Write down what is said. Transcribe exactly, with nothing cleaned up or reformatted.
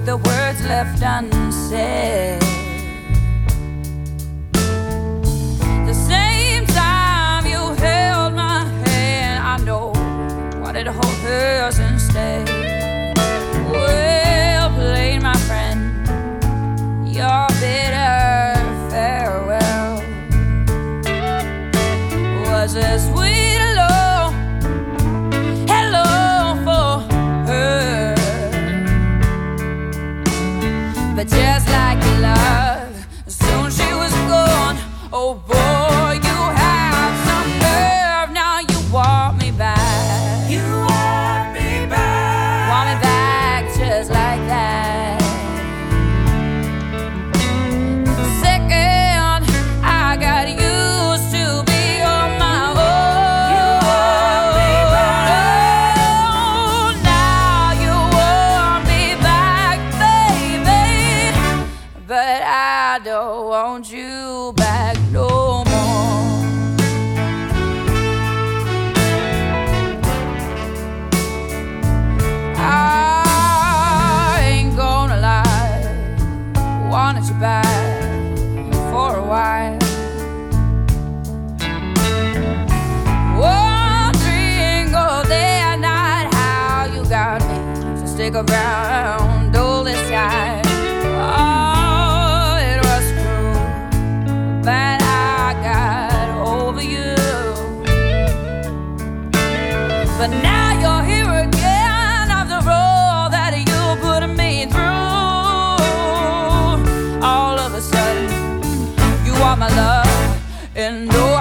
the words left unsaid. The same time you held my hand, I know wanted to hold hers instead. Well played, my friend, your bitter farewell was a sweet hello, hello for her. But just like your love, soon she was gone. Oh boy, you have some nerve. Now you want me back. You want me back. Want me back just like that. The second I got used to be on my own. You want me back. Oh, now you want me back, baby. But I don't want you back no more. I ain't gonna lie, wanted you back for a while. Wondering all day and night how you got me to stick around all this time. Oh, it was cruel, but I got over you. But now you're here again after all that you put me through. All of a sudden, you want my love and all